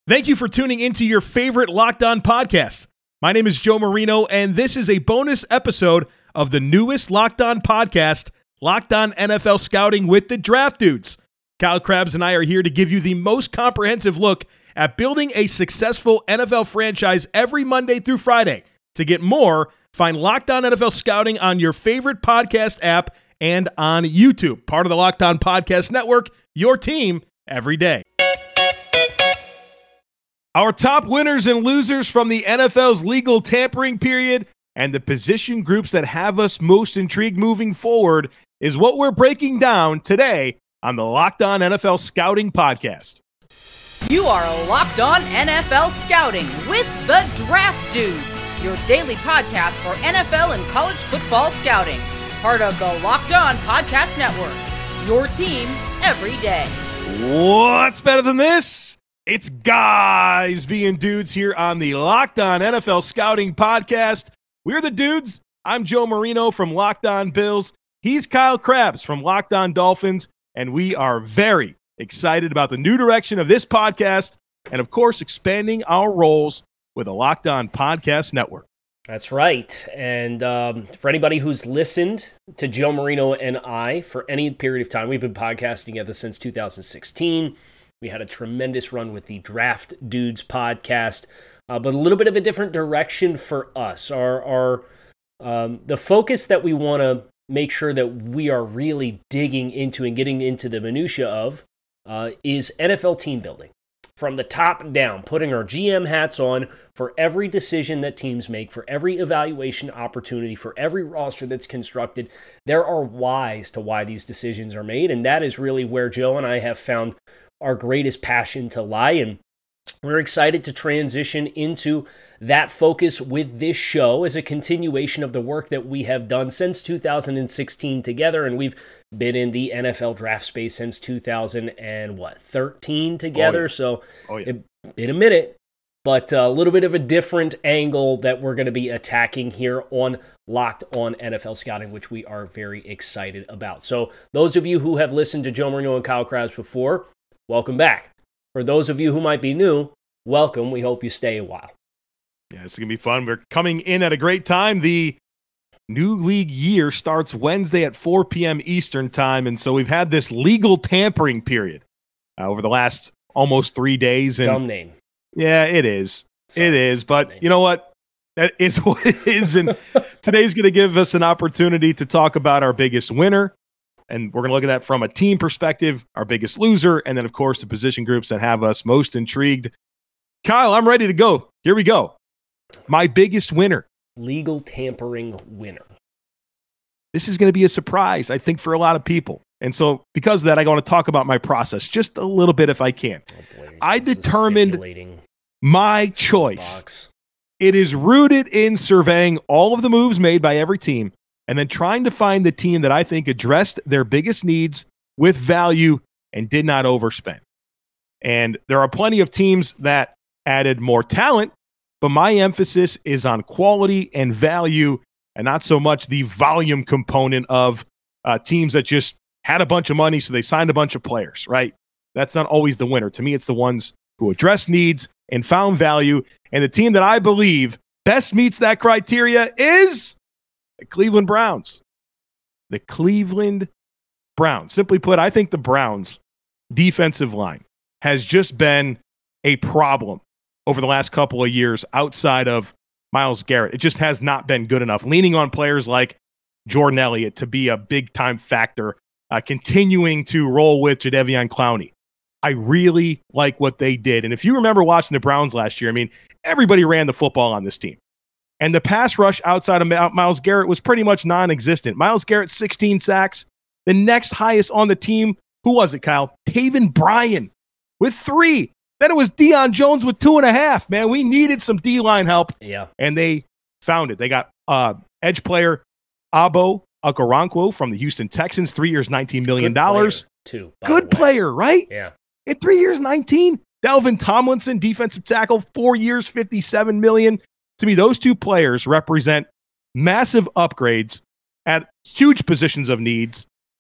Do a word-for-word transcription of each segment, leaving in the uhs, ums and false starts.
Thank you for tuning into your favorite Locked On podcast. My name is Joe Marino, and this is a bonus episode of the newest Locked On podcast, Locked On N F L Scouting with the Draft Dudes. Kyle Krabs and I are here to give you the most comprehensive look at building a successful N F L franchise every Monday through Friday. To get more, find Locked On N F L Scouting on your favorite podcast app and on YouTube. Part of the Locked On Podcast Network, your team every day. Our top winners and losers from the N F L's legal tampering period and the position groups that have us most intrigued moving forward is what we're breaking down today on the Locked On N F L Scouting Podcast. You are Locked On N F L Scouting with the Draft Dudes, your daily podcast for N F L and college football scouting. Part of the Locked On Podcast Network, your team every day. What's better than this? It's guys being dudes here on the Locked On N F L Scouting Podcast. We're the dudes. I'm Joe Marino from Locked On Bills. He's Kyle Krabs from Locked On Dolphins. And we are very excited about the new direction of this podcast and, of course, expanding our roles with the Locked On Podcast Network. That's right. And um, for anybody who's listened to Joe Marino and I for any period of time, we've been podcasting together since two thousand sixteen. We had a tremendous run with the Draft Dudes podcast, uh, but a little bit of a different direction for us. Our, our um, the focus that we want to make sure that we are really digging into and getting into the minutia of uh, is N F L team building. From the top down, putting our G M hats on for every decision that teams make, for every evaluation opportunity, for every roster that's constructed. There are whys to why these decisions are made, and that is really where Joe and I have found our greatest passion to lie, and we're excited to transition into that focus with this show as a continuation of the work that we have done since two thousand sixteen together, and we've been in the N F L draft space since two thousand thirteen together, oh, yeah. so oh, yeah. it, in a minute, but a little bit of a different angle that we're going to be attacking here on Locked On N F L Scouting, which we are very excited about. So those of you who have listened to Joe Marino and Kyle Krabs before, welcome back. For those of you who might be new, welcome. We hope you stay a while. Yeah, it's going to be fun. We're coming in at a great time. The new league year starts Wednesday at four p.m. Eastern time, and so we've had this legal tampering period uh, over the last almost three days. And dumb name. Yeah, it is. Sorry, it is. But name. You know what? That is what it is. And today's going to give us an opportunity to talk about our biggest winner. And we're going to look at that from a team perspective, our biggest loser, and then, of course, the position groups that have us most intrigued. Kyle, I'm ready to go. Here we go. My biggest winner. Legal tampering winner. This is going to be a surprise, I think, for a lot of people. And so because of that, I want to talk about my process just a little bit if I can. Oh boy, I determined my choice. Box. It is rooted in surveying all of the moves made by every team, and then trying to find the team that I think addressed their biggest needs with value and did not overspend. And there are plenty of teams that added more talent, but my emphasis is on quality and value and not so much the volume component of uh, teams that just had a bunch of money, so they signed a bunch of players, right? That's not always the winner. To me, it's the ones who addressed needs and found value. And the team that I believe best meets that criteria is the Cleveland Browns. The Cleveland Browns. Simply put, I think the Browns' defensive line has just been a problem over the last couple of years outside of Myles Garrett. It just has not been good enough. Leaning on players like Jordan Elliott to be a big-time factor, uh, continuing to roll with Jadeveon Clowney. I really like what they did. And if you remember watching the Browns last year, I mean, everybody ran the football on this team. And the pass rush outside of Myles Garrett was pretty much non-existent. Myles Garrett, sixteen sacks. The next highest on the team, who was it, Kyle? Taven Bryan with three. Then it was Deion Jones with two and a half. Man, we needed some D-line help. Yeah. And they found it. They got uh, edge player Abo Okoronkwo from the Houston Texans, three years, nineteen million dollars. Too, Good player, right? Yeah. At three years, nineteen. Delvin Tomlinson, defensive tackle, four years, fifty-seven million dollars. To me, those two players represent massive upgrades at huge positions of needs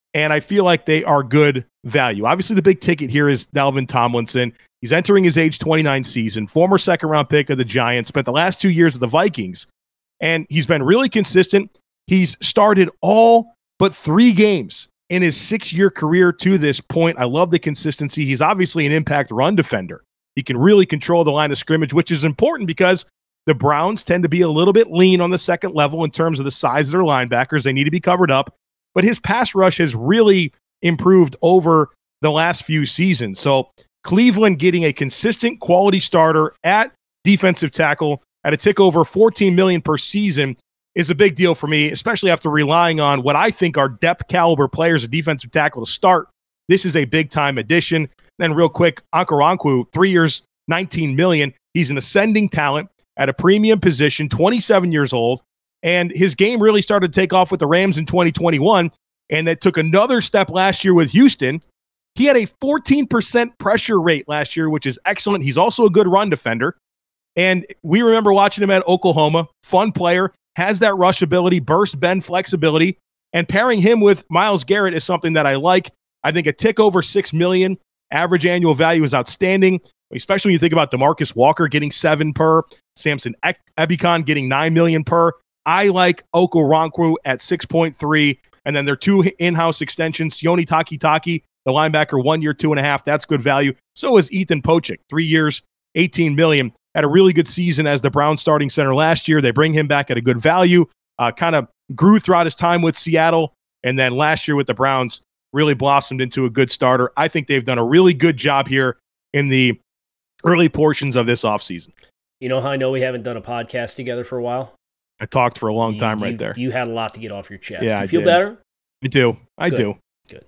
and I feel like they are good value. Obviously, the big ticket here is Dalvin Tomlinson. He's entering his age twenty-nine season, former second-round pick of the Giants, spent the last two years with the Vikings, and he's been really consistent. He's started all but three games in his six-year career to this point. I love the consistency. He's obviously an impact run defender. He can really control the line of scrimmage, which is important because the Browns tend to be a little bit lean on the second level in terms of the size of their linebackers. They need to be covered up. But his pass rush has really improved over the last few seasons. So Cleveland getting a consistent quality starter at defensive tackle at a tick over fourteen million dollars per season is a big deal for me, especially after relying on what I think are depth caliber players at defensive tackle to start. This is a big-time addition. Then real quick, Okoronkwo, three years, nineteen million dollars. He's an ascending talent at a premium position, twenty-seven years old, and his game really started to take off with the Rams in twenty twenty-one, and that took another step last year with Houston. He had a fourteen percent pressure rate last year, which is excellent. He's also a good run defender, and we remember watching him at Oklahoma. Fun player, has that rush ability, burst bend flexibility, and pairing him with Myles Garrett is something that I like. I think a tick over six million dollars average annual value is outstanding, especially when you think about DeMarcus Walker getting seven per, Samson Ebukam getting nine million per. I like Okoronkwo at six point three, and then their two in-house extensions, Sione Takitaki, the linebacker, one year, two and a half. That's good value. So is Ethan Pocic, three years, eighteen million. Had a really good season as the Browns starting center last year. They bring him back at a good value. Uh, kind of grew throughout his time with Seattle, and then last year with the Browns really blossomed into a good starter. I think they've done a really good job here in the early portions of this offseason. You know how I know we haven't done a podcast together for a while? I talked for a long you, time you, right there. You had a lot to get off your chest. Yeah, do you I feel did. better? I do. I Good. do. Good.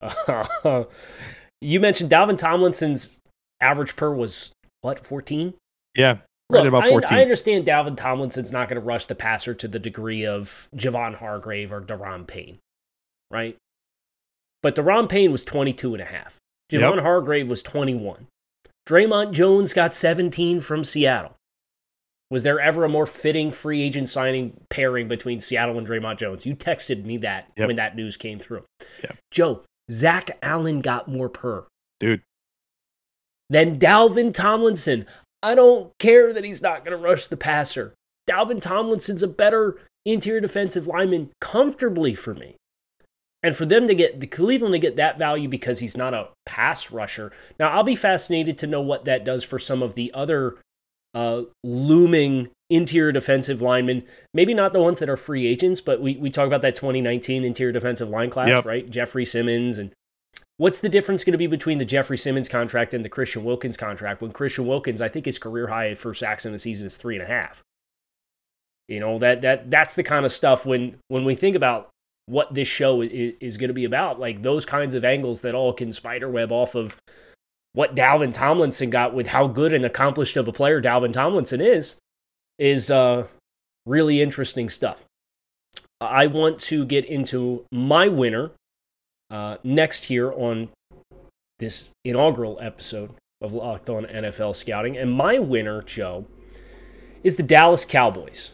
Uh, you mentioned Dalvin Tomlinson's average per was, what, fourteen? Yeah, Look, right about fourteen. I, I understand Dalvin Tomlinson's not going to rush the passer to the degree of Javon Hargrave or Daron Payne, right? But Daron Payne was twenty-two and a half. Javon Yep. Hargrave was twenty-one. Draymond Jones got seventeen from Seattle. Was there ever a more fitting free agent signing pairing between Seattle and Draymond Jones? You texted me that Yep. when that news came through. Yep. Joe, Zach Allen got more per. Dude. Than Dalvin Tomlinson. I don't care that he's not going to rush the passer. Dalvin Tomlinson's a better interior defensive lineman comfortably for me. And for them to get, the Cleveland to get that value because he's not a pass rusher. Now, I'll be fascinated to know what that does for some of the other uh, looming interior defensive linemen. Maybe not the ones that are free agents, but we, we talk about that twenty nineteen interior defensive line class, Yep. right? Jeffrey Simmons. And what's the difference going to be between the Jeffrey Simmons contract and the Christian Wilkins contract? When Christian Wilkins, I think his career high for sacks in the season is three and a half. You know, that that that's the kind of stuff when when we think about what this show is, is going to be about, like those kinds of angles that all can spiderweb off of what Dalvin Tomlinson got with how good and accomplished of a player Dalvin Tomlinson is, is uh, really interesting stuff. I want to get into my winner uh, next here on this inaugural episode of Locked On N F L Scouting. And my winner, Joe, is the Dallas Cowboys.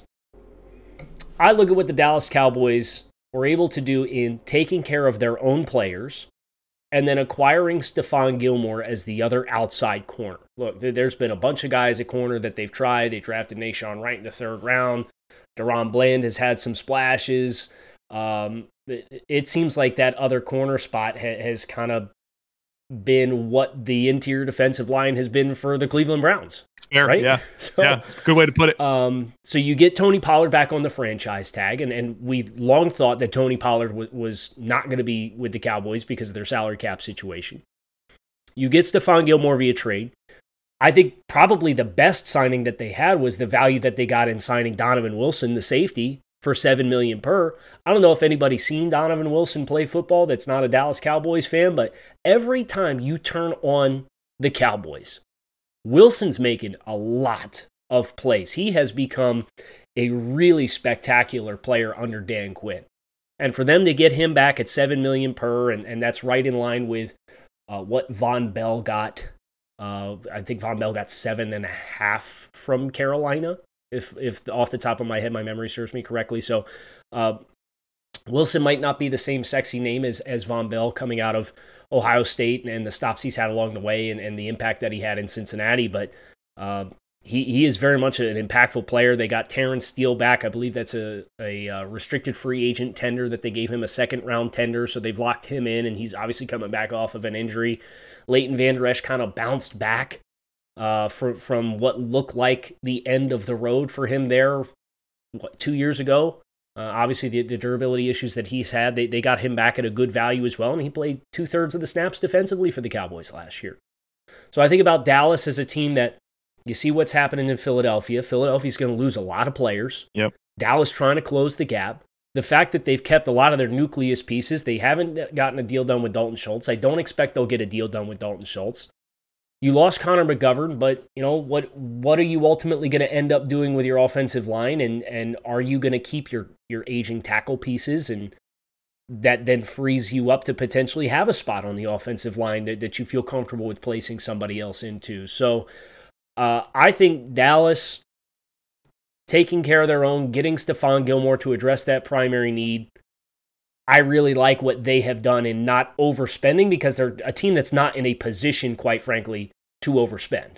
I look at what the Dallas Cowboys were able to do in taking care of their own players and then acquiring Stephon Gilmore as the other outside corner. Look, there's been a bunch of guys at corner that they've tried. They drafted Nashawn Wright in the third round. Deron Bland has had some splashes. Um, it, it seems like that other corner spot ha- has kind of been what the interior defensive line has been for the Cleveland Browns. Fair, right? yeah. So, yeah, it's a good way to put it. Um, so you get Tony Pollard back on the franchise tag, and, and we long thought that Tony Pollard w- was not going to be with the Cowboys because of their salary cap situation. You get Stephon Gilmore via trade. I think probably the best signing that they had was the value that they got in signing Donovan Wilson, the safety, for seven million dollars per. I don't know if anybody's seen Donovan Wilson play football that's not a Dallas Cowboys fan, but every time you turn on the Cowboys, Wilson's making a lot of plays. He has become a really spectacular player under Dan Quinn. And for them to get him back at seven million dollars per, and, and that's right in line with uh, what Von Bell got. Uh, I think Von Bell got seven and a half from Carolina, if if off the top of my head my memory serves me correctly. So uh, Wilson might not be the same sexy name as, as Von Bell coming out of Ohio State and, and the stops he's had along the way and, and the impact that he had in Cincinnati, but uh, he, he is very much an impactful player. They got Terrence Steele back. I believe that's a, a uh, restricted free agent tender that they gave him, a second round tender, so they've locked him in, and he's obviously coming back off of an injury. Leighton Vander Esch kind of bounced back uh, from, from what looked like the end of the road for him there, what, two years ago. Uh, obviously, the, the durability issues that he's had, they, they got him back at a good value as well, and he played two-thirds of the snaps defensively for the Cowboys last year. So I think about Dallas as a team that you see what's happening in Philadelphia. Philadelphia's going to lose a lot of players. Yep. Dallas trying to close the gap. The fact that they've kept a lot of their nucleus pieces, they haven't gotten a deal done with Dalton Schultz. I don't expect they'll get a deal done with Dalton Schultz. You lost Connor McGovern, but you know what? What are you ultimately going to end up doing with your offensive line, and and are you going to keep your your aging tackle pieces, and that then frees you up to potentially have a spot on the offensive line that, that you feel comfortable with placing somebody else into? So uh, I think Dallas taking care of their own, getting Stephon Gilmore to address that primary need. I really like what they have done in not overspending, because they're a team that's not in a position, quite frankly, to overspend.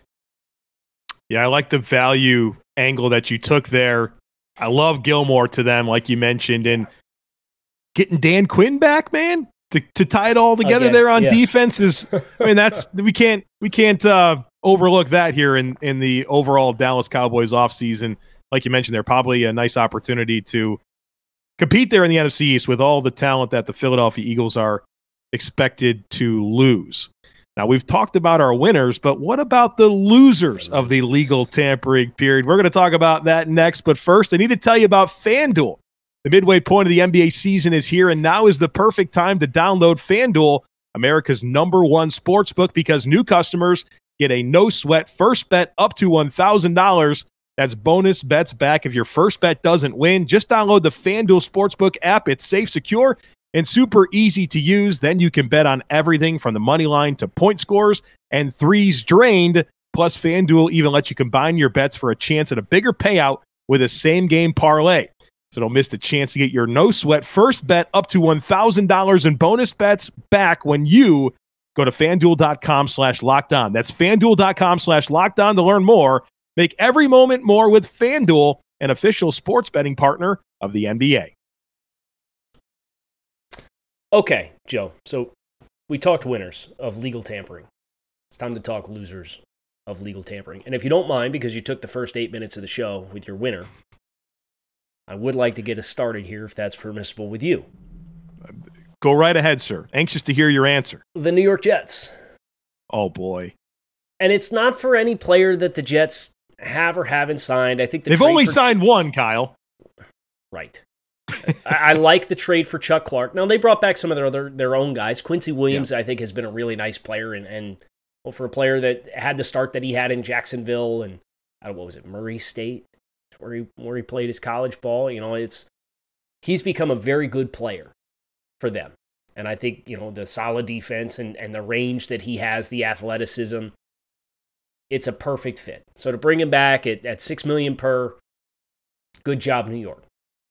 Yeah, I like the value angle that you took there. I love Gilmore to them, like you mentioned, and getting Dan Quinn back, man, to, to tie it all together Again, there on yeah. defense is, I mean, that's, we can't, we can't uh, overlook that here in, in the overall Dallas Cowboys offseason. Like you mentioned, they're probably a nice opportunity to compete there in the N F C East with all the talent that the Philadelphia Eagles are expected to lose. Now, we've talked about our winners, but what about the losers of the legal tampering period? We're going to talk about that next, but first, I need to tell you about FanDuel. The midway point of the N B A season is here, and now is the perfect time to download FanDuel, America's number one sportsbook, because new customers get a no-sweat first bet up to one thousand dollars. That's bonus bets back if your first bet doesn't win. Just download the FanDuel Sportsbook app. It's safe, secure, and super easy to use. Then you can bet on everything from the money line to point scores and threes drained. Plus, FanDuel even lets you combine your bets for a chance at a bigger payout with a same-game parlay. So don't miss the chance to get your no-sweat first bet up to one thousand dollars in bonus bets back when you go to FanDuel.com slash locked on. That's FanDuel.com slash locked on to learn more. Make every moment more with FanDuel, an official sports betting partner of the N B A. Okay, Joe. So we talked winners of legal tampering. It's time to talk losers of legal tampering. And if you don't mind, because you took the first eight minutes of the show with your winner, I would like to get us started here, if that's permissible with you. Go right ahead, sir. Anxious to hear your answer. The New York Jets. Oh, boy. And it's not for any player that the Jets have or haven't signed. I think the they've trade only for signed Ch- one, Kyle. Right. I, I like the trade for Chuck Clark. Now, they brought back some of their other their own guys. Quincy Williams, yeah. I think, has been a really nice player, and, and well, for a player that had the start that he had in Jacksonville and I don't know, what was it, Murray State, where he where he played his college ball. You know, it's he's become a very good player for them, and I think you know the solid defense and and the range that he has, the athleticism. It's a perfect fit. So to bring him back at, at six million dollars per, good job, New York.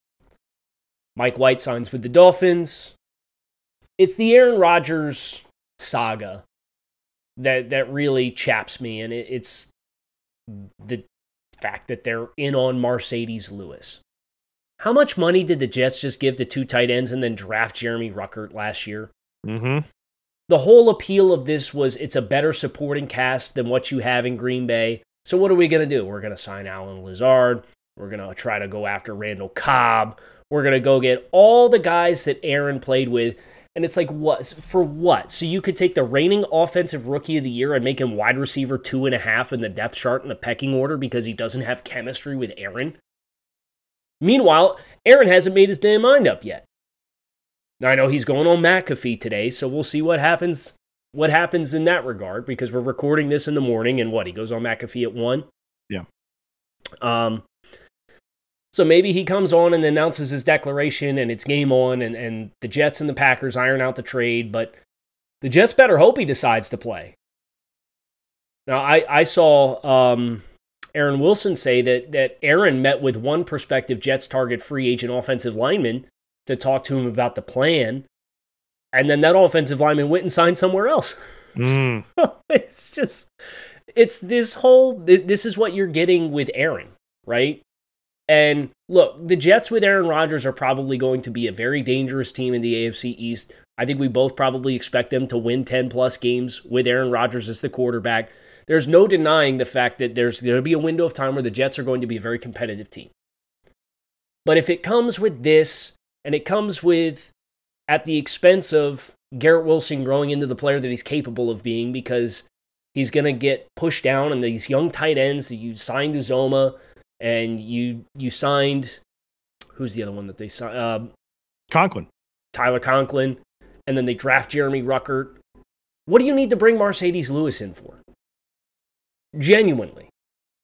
Mike White signs with the Dolphins. It's the Aaron Rodgers saga that that really chaps me, and it, it's the fact that they're in on Mercedes Lewis. How much money did the Jets just give to two tight ends and then draft Jeremy Ruckert last year? Mm-hmm. The whole appeal of this was it's a better supporting cast than what you have in Green Bay. So what are we going to do? We're going to sign Allen Lazard. We're going to try to go after Randall Cobb. We're going to go get all the guys that Aaron played with. And it's like, what? For what? So you could take the reigning offensive rookie of the year and make him wide receiver two and a half in the depth chart in the pecking order because he doesn't have chemistry with Aaron? Meanwhile, Aaron hasn't made his damn mind up yet. Now, I know he's going on McAfee today, so we'll see what happens what happens in that regard, because we're recording this in the morning, and what, he goes on McAfee at one? Yeah. Um. So maybe he comes on and announces his declaration, and it's game on, and, and the Jets and the Packers iron out the trade, but the Jets better hope he decides to play. Now, I, I saw um, Aaron Wilson say that, that Aaron met with one prospective Jets target free agent offensive lineman to talk to him about the plan. And then that offensive lineman went and signed somewhere else. Mm. So it's just, it's this whole, this is what you're getting with Aaron, right? And look, the Jets with Aaron Rodgers are probably going to be a very dangerous team in the A F C East. I think we both probably expect them to win ten plus games with Aaron Rodgers as the quarterback. There's no denying the fact that there's going to be a window of time where the Jets are going to be a very competitive team. But if it comes with this, and it comes with at the expense of Garrett Wilson growing into the player that he's capable of being, because he's going to get pushed down and these young tight ends that you signed Uzoma, and you you signed, who's the other one that they signed? Uh, Conklin. Tyler Conklin. And then they draft Jeremy Ruckert. What do you need to bring Mercedes Lewis in for? Genuinely.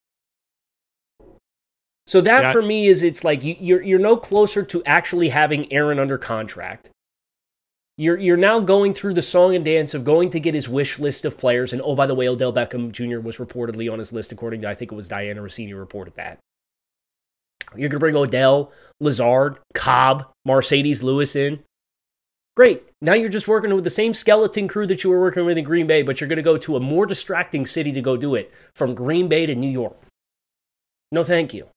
So that yeah. for me is, it's like you, you're you're no closer to actually having Aaron under contract. You're you're now going through the song and dance of going to get his wish list of players. And oh, by the way, Odell Beckham Junior was reportedly on his list, according to, I think it was Diana Rossini reported that. You're going to bring Odell, Lazard, Cobb, Mercedes Lewis in. Great. Now you're just working with the same skeleton crew that you were working with in Green Bay, but you're going to go to a more distracting city to go do it, from Green Bay to New York. No, thank you.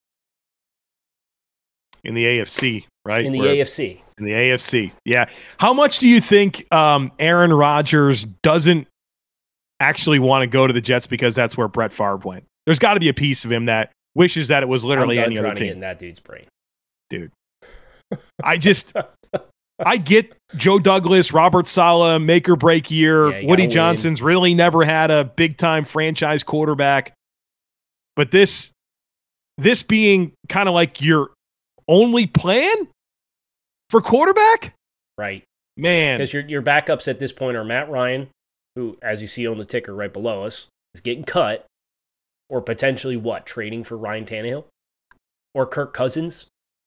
In the A F C, right? In the We're, A F C. In the A F C, yeah. How much do you think um, Aaron Rodgers doesn't actually want to go to the Jets because that's where Brett Favre went? There's got to be a piece of him that wishes that it was literally I'm done any trying other to team. get in that dude's brain. Dude. I just... I get Joe Douglas, Robert Saleh, make or break year. Yeah, Woody win. Johnson's really never had a big time franchise quarterback. But this, this being kind of like your only plan for quarterback? Right. Man. Because your, your backups at this point are Matt Ryan, who, as you see on the ticker right below us, is getting cut. Or potentially what? Trading for Ryan Tannehill? Or Kirk Cousins?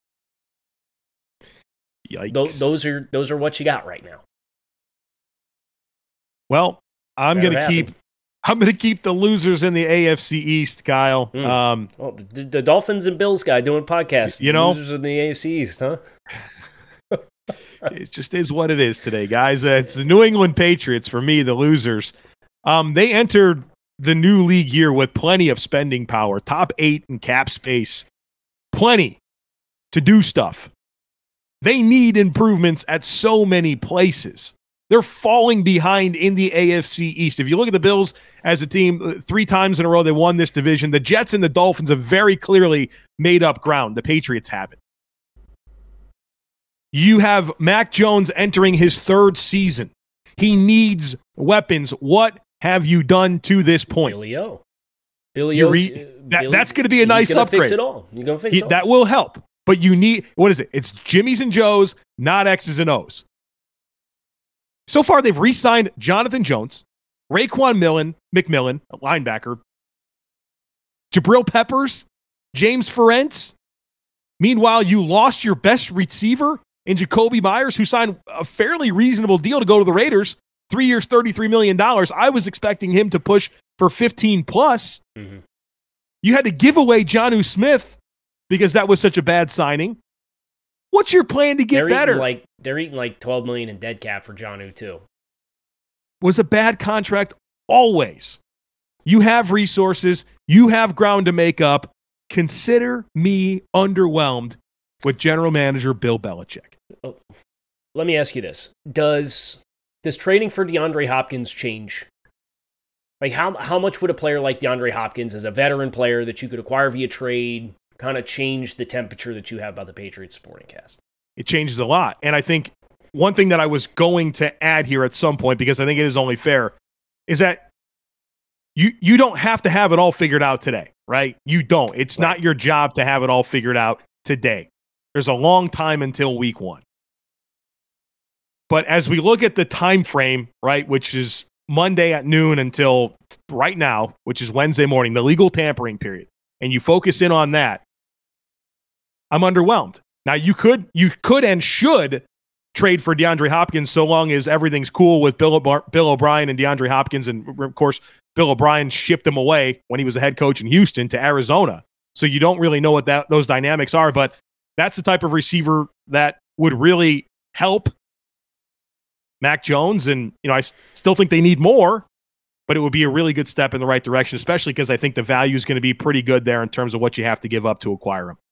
Yikes. Those, those are those are what you got right now. Well, I'm Better gonna keep I'm gonna keep the losers in the A F C East, Kyle. Mm. Um, well, the, the Dolphins and Bills guy doing podcasts. You know, losers in the A F C East, huh? It just is what it is today, guys. Uh, it's the New England Patriots for me, the losers. Um, they entered the new league year with plenty of spending power, top eight in cap space, plenty to do stuff. They need improvements at so many places. They're falling behind in the A F C East. If you look at the Bills as a team, three times in a row they won this division. The Jets and the Dolphins have very clearly made up ground. The Patriots haven't. You have Mac Jones entering his third season. He needs weapons. What have you done to this point? Billy O. Billy O. Re- that, that's going to be a nice gonna upgrade. Fix it all. You're going to fix he, it all. That will help. But you need, what is it? It's Jimmys and Joes, not X's and O's. So far, they've re-signed Jonathan Jones, Raekwon Millen, McMillan, a linebacker, Jabril Peppers, James Ferentz. Meanwhile, you lost your best receiver in Jacoby Myers, who signed a fairly reasonable deal to go to the Raiders, three years, thirty-three million dollars. I was expecting him to push for fifteen plus. Mm-hmm. You had to give away Jonnu Smith because that was such a bad signing. What's your plan to get they're better? Eating like, they're eating like twelve million dollars in dead cap for Jonnu, too. Was a bad contract always. You have resources. You have ground to make up. Consider me underwhelmed with general manager Bill Belichick. Oh, let me ask you this. Does does trading for DeAndre Hopkins change? Like, how how much would a player like DeAndre Hopkins, as a veteran player that you could acquire via trade, kind of change the temperature that you have about the Patriots supporting cast? It changes a lot. And I think one thing that I was going to add here at some point, because I think it is only fair, is that you you don't have to have it all figured out today, right? You don't. It's right. Not your job to have it all figured out today. There's a long time until week one. But as we look at the time frame, right, which is Monday at noon until right now, which is Wednesday morning, the legal tampering period, and you focus in on that, I'm underwhelmed. Now, you could you could and should trade for DeAndre Hopkins so long as everything's cool with Bill, O'Bar- Bill O'Brien and DeAndre Hopkins. And, of course, Bill O'Brien shipped him away when he was a head coach in Houston to Arizona. So you don't really know what that those dynamics are, but that's the type of receiver that would really help Mac Jones. And, you know, I still think they need more, but it would be a really good step in the right direction, especially because I think the value is going to be pretty good there in terms of what you have to give up to acquire him.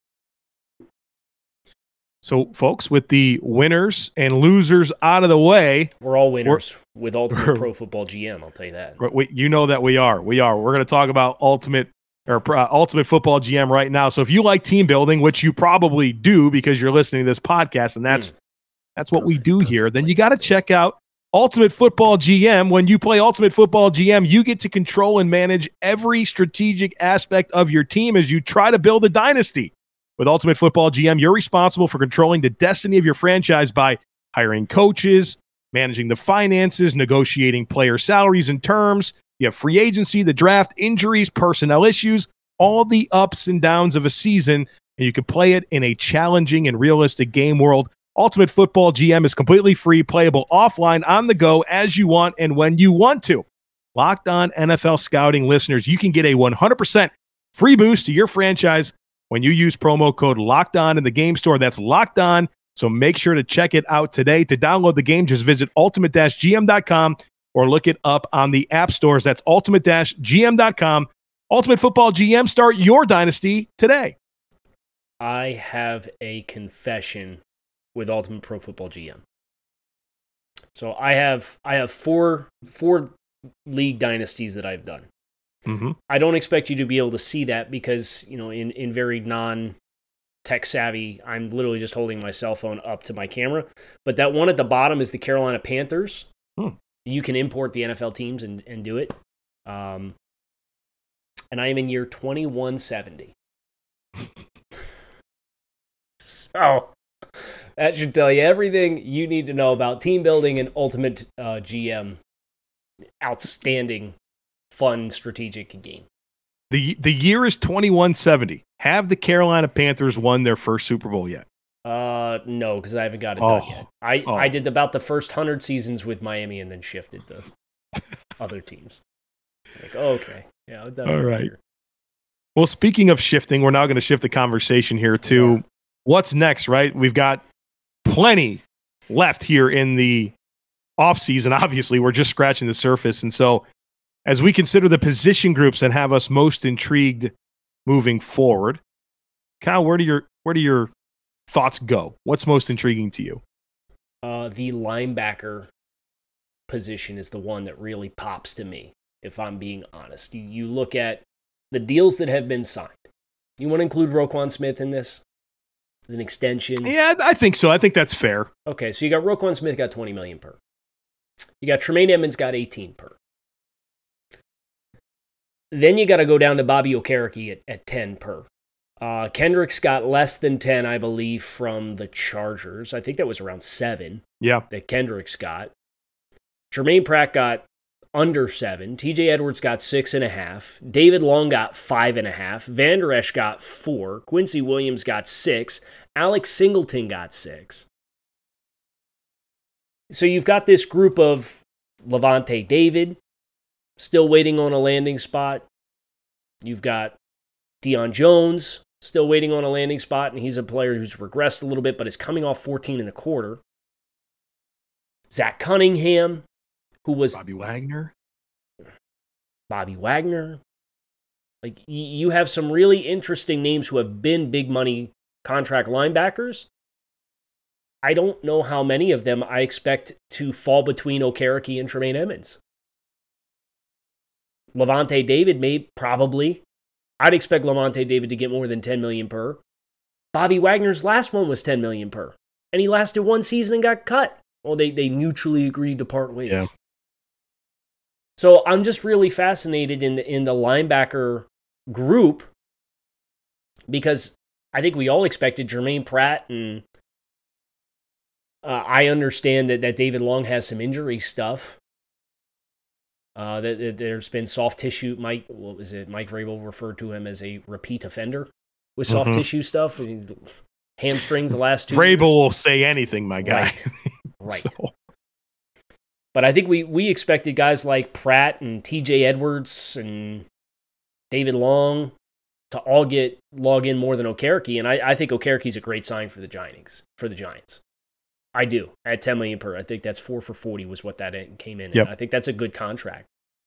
So, folks, with the winners and losers out of the way, we're all winners we're, with Ultimate Pro Football G M. I'll tell you that. We, you know that we are. We are. We're going to talk about Ultimate or uh, Ultimate Football G M right now. So, if you like team building, which you probably do because you're listening to this podcast, and that's mm. that's what perfect, we do here, then you got to check out Ultimate Football G M. When you play Ultimate Football G M, you get to control and manage every strategic aspect of your team as you try to build a dynasty. With Ultimate Football G M, you're responsible for controlling the destiny of your franchise by hiring coaches, managing the finances, negotiating player salaries and terms. You have free agency, the draft, injuries, personnel issues, all the ups and downs of a season, and you can play it in a challenging and realistic game world. Ultimate Football G M is completely free, playable offline, on the go, as you want and when you want to. Locked On N F L Scouting listeners, you can get a one hundred percent free boost to your franchise when you use promo code Locked On in the game store. That's Locked On, so make sure to check it out today. To download the game, just visit ultimate dash g m dot com or look it up on the app stores. That's ultimate dash g m dot com. Ultimate Football G M, start your dynasty today. I have a confession with Ultimate Pro Football G M. So I have I have four four league dynasties that I've done. Mm-hmm. I don't expect you to be able to see that because, you know, in, in very non-tech savvy, I'm literally just holding my cell phone up to my camera. But that one at the bottom is the Carolina Panthers. Hmm. You can import the N F L teams and, and do it. Um, and I am in year twenty-one seventy. So that should tell you everything you need to know about team building and Ultimate uh, G M. Outstanding, fun, strategic game. The the year is twenty-one seventy. Have the Carolina Panthers won their first Super Bowl yet? Uh, no, because I haven't got it oh. done yet. I, oh. I did about the first hundred seasons with Miami and then shifted to other teams. Like, oh, okay. Yeah, I've done all it right. here. Well, speaking of shifting, we're now going to shift the conversation here to yeah. what's next, right? We've got plenty left here in the offseason. Obviously, we're just scratching the surface. And so as we consider the position groups that have us most intrigued moving forward, Kyle, where do your where do your thoughts go? What's most intriguing to you? Uh, the linebacker position is the one that really pops to me, if I'm being honest. You, you look at the deals that have been signed. You want to include Roquan Smith in this as an extension? Yeah, I think so. I think that's fair. Okay, so you got Roquan Smith got twenty million dollars per. You got Tremaine Edmonds got eighteen per. Then you got to go down to Bobby Okereke at, at ten per. Uh, Kendricks got less than ten, I believe, from the Chargers. I think that was around seven. Yeah. That Kendricks got. Jermaine Pratt got under seven. T J Edwards got six and a half. David Long got five and a half. Van Der Esch got four. Quincy Williams got six. Alex Singleton got six. So you've got this group of Levante David, still waiting on a landing spot. You've got Deion Jones, still waiting on a landing spot, and he's a player who's regressed a little bit, but is coming off fourteen and a quarter. Zach Cunningham, who was Bobby Wagner. Bobby Wagner. Like, you have some really interesting names who have been big money contract linebackers. I don't know how many of them I expect to fall between Okereke and Tremaine Edmonds. Levante David may probably. I'd expect Levante David to get more than ten million dollars per. Bobby Wagner's last one was ten million dollars per. And he lasted one season and got cut. Well, they, they mutually agreed to part ways. Yeah. So I'm just really fascinated in the, in the linebacker group because I think we all expected Jermaine Pratt, and uh, I understand that, that David Long has some injury stuff. Uh, that, that there's been soft tissue. Mike, what was it? Mike Vrabel referred to him as a repeat offender with soft mm-hmm. tissue stuff. I mean, hamstrings the last two. Vrabel years. will say anything, my guy. Right. right. So. But I think we we expected guys like Pratt and T J Edwards and David Long to all get log in more than Okereke, and I, I think Okereke's a great sign for the Giants. For the Giants, I do. At ten million dollars per. I think that's four for forty was what that came in. Yep. I think that's a good contract.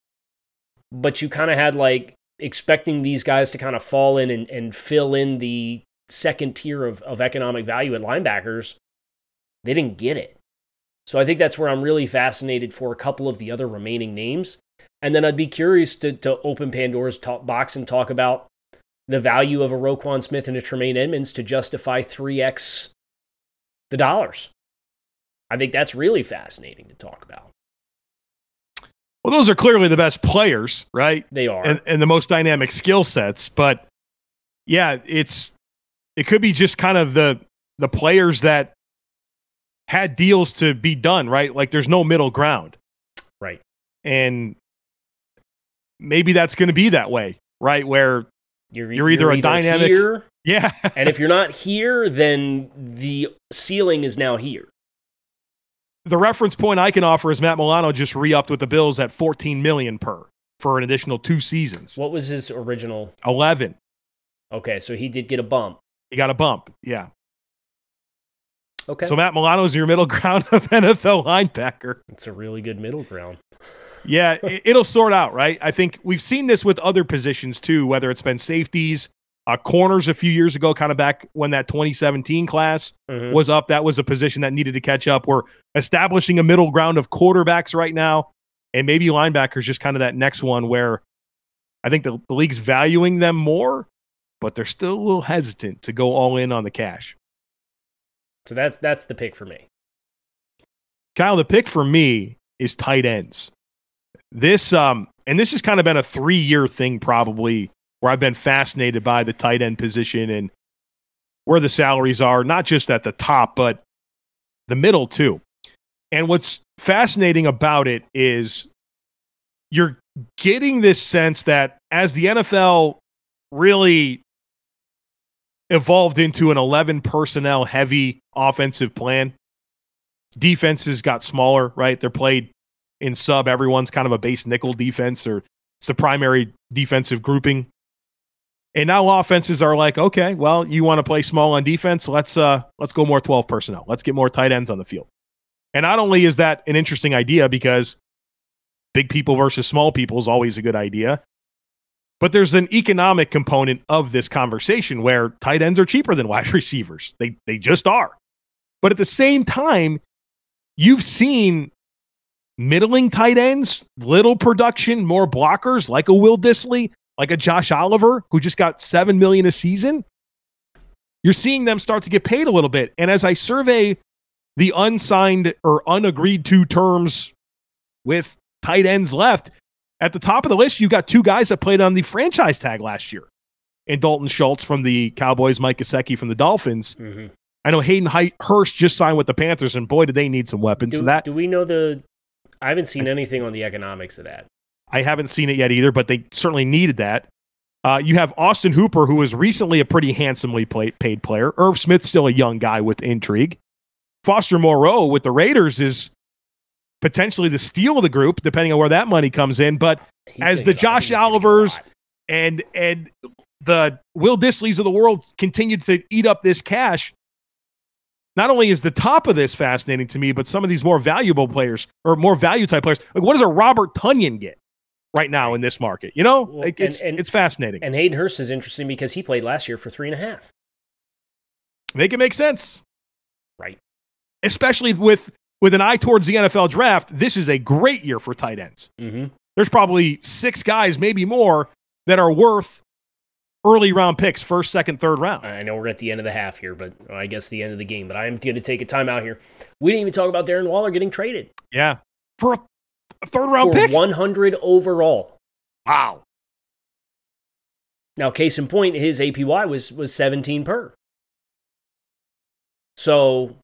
But you kind of had like expecting these guys to kind of fall in and, and fill in the second tier of, of economic value at linebackers. They didn't get it. So I think that's where I'm really fascinated for a couple of the other remaining names. And then I'd be curious to, to open Pandora's talk box and talk about the value of a Roquan Smith and a Tremaine Edmonds to justify three x the dollars. I think that's really fascinating to talk about. Well, those are clearly the best players, right? They are. And, and the most dynamic skill sets. But yeah, it's it could be just kind of the the players that had deals to be done, right? Like there's no middle ground. Right. And maybe that's going to be that way, right? Where you're, you're either you're a either dynamic here, yeah. And if you're not here, then the ceiling is now here. The reference point I can offer is Matt Milano just re-upped with the Bills at fourteen million dollars per for an additional two seasons. What was his original? eleven. Okay, so he did get a bump. He got a bump, yeah. Okay. So Matt Milano is your middle ground of N F L linebacker. It's a really good middle ground. Yeah, it, it'll sort out, right? I think we've seen this with other positions too, whether it's been safeties, uh, corners a few years ago, kind of back when that twenty seventeen class mm-hmm. was up. That was a position that needed to catch up. We're establishing a middle ground of quarterbacks right now, and maybe linebackers just kind of that next one where I think the, the league's valuing them more, but they're still a little hesitant to go all in on the cash. So that's that's the pick for me. Kyle, the pick for me is tight ends. This um, and this has kind of been a three-year thing probably where I've been fascinated by the tight end position and where the salaries are, not just at the top, but the middle too. And what's fascinating about it is you're getting this sense that as the N F L really evolved into an eleven personnel heavy offensive plan, defenses got smaller, right? They're played in sub. Everyone's kind of a base nickel defense, or it's the primary defensive grouping. And now offenses are like, okay, well, you want to play small on defense? Let's uh, let's go more twelve personnel. Let's get more tight ends on the field. And not only is that an interesting idea because big people versus small people is always a good idea, but there's an economic component of this conversation where tight ends are cheaper than wide receivers. They they just are. But at the same time, you've seen middling tight ends, little production, more blockers, like a Will Dissly, like a Josh Oliver, who just got seven million dollars a season. You're seeing them start to get paid a little bit. And as I survey the unsigned or unagreed to terms with tight ends left, at the top of the list, you've got two guys that played on the franchise tag last year. And Dalton Schultz from the Cowboys, Mike Gesicki from the Dolphins. Mm-hmm. I know Hayden Hurst just signed with the Panthers, and boy, do they need some weapons. Do, so that, do we know the... I haven't seen anything on the economics of that. I haven't seen it yet either, but they certainly needed that. Uh, you have Austin Hooper, who was recently a pretty handsomely play, paid player. Irv Smith's still a young guy with intrigue. Foster Moreau with the Raiders is potentially the steal of the group, depending on where that money comes in. But He's as the Josh Olivers and and the Will Disleys of the world continue to eat up this cash, not only is the top of this fascinating to me, but some of these more valuable players or more value type players, like what does a Robert Tonyan get right now in this market? You know, well, like it's, and, and, it's fascinating. And Hayden Hurst is interesting because he played last year for three and a half. Make it make sense. Right. Especially with, with an eye towards the N F L draft. This is a great year for tight ends. Mm-hmm. There's probably six guys, maybe more, that are worth early round picks, first, second, third round. I know we're at the end of the half here, but well, I guess the end of the game. But I'm going to take a timeout here. We didn't even talk about Darren Waller getting traded. Yeah, for a, a third round for pick, one hundred overall. Wow. Now, case in point, his A P Y was was seventeen per. So,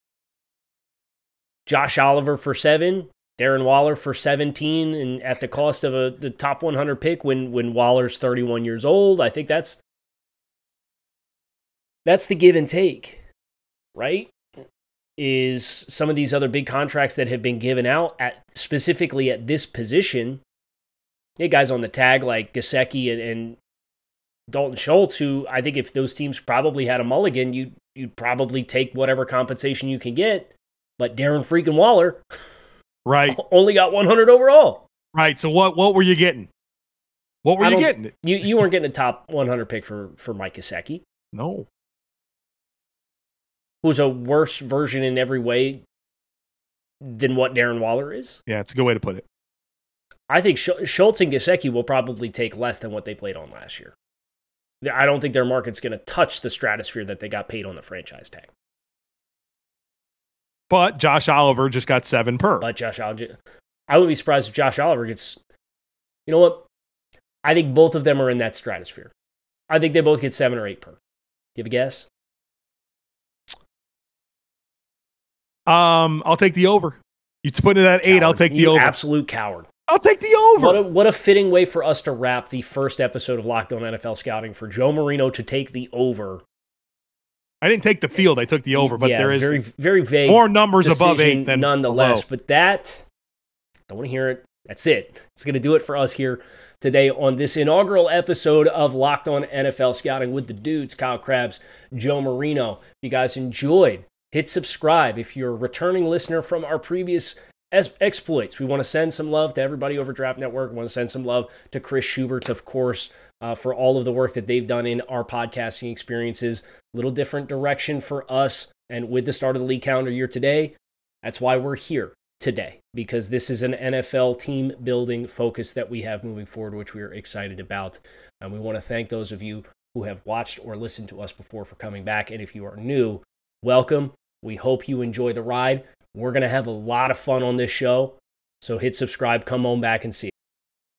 Josh Oliver for seven, Darren Waller for seventeen, and at the cost of a the top one hundred pick when when Waller's thirty-one years old. I think that's that's the give and take, right? Is some of these other big contracts that have been given out at specifically at this position. You had guys on the tag like Gesicki and, and Dalton Schultz, who I think if those teams probably had a mulligan, you you'd probably take whatever compensation you can get. but Darren freaking Waller right. only got one hundred overall. Right. So what what were you getting? What were I you don't- getting? You you weren't getting a top one hundred pick for, for Mike Gesicki, No. who's a worse version in every way than what Darren Waller is. Yeah, it's a good way to put it. I think Sch- Schultz and Gesicki will probably take less than what they played on last year. I don't think their market's going to touch the stratosphere that they got paid on the franchise tag. But Josh Oliver just got seven per. But Josh Oliver, I would be surprised if Josh Oliver gets, you know what? I think both of them are in that stratosphere. I think they both get seven or eight per. Do you have a guess? Um, I'll take the over. You put it at eight, I'll Coward. take the You over. Absolute coward. I'll take the over. What a, what a fitting way for us to wrap the first episode of Locked On N F L Scouting for Joe Marino to take the over. I didn't take the field, I took the over, but yeah, there is very, very vague more numbers above decision eight than nonetheless. below. But that, don't want to hear it. That's it. It's going to do it for us here today on this inaugural episode of Locked On N F L Scouting with the dudes, Kyle Krabs, Joe Marino. If you guys enjoyed, hit subscribe. If you're a returning listener from our previous es- exploits, we want to send some love to everybody over Draft Network. We want to send some love to Chris Schubert, of course, uh, for all of the work that they've done in our podcasting experiences. A little different direction for us. And with the start of the league calendar year today, that's why we're here today, because this is an N F L team building focus that we have moving forward, which we are excited about. And we want to thank those of you who have watched or listened to us before for coming back. And if you are new, welcome. We hope you enjoy the ride. We're going to have a lot of fun on this show. So hit subscribe, come on back and see.